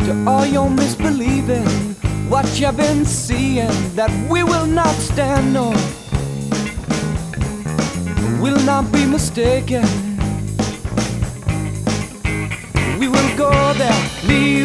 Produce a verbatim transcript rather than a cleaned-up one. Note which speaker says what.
Speaker 1: to all your misbelieving, what you've been seeing, that we will not stand, no, will not be mistaken. We will go there, lead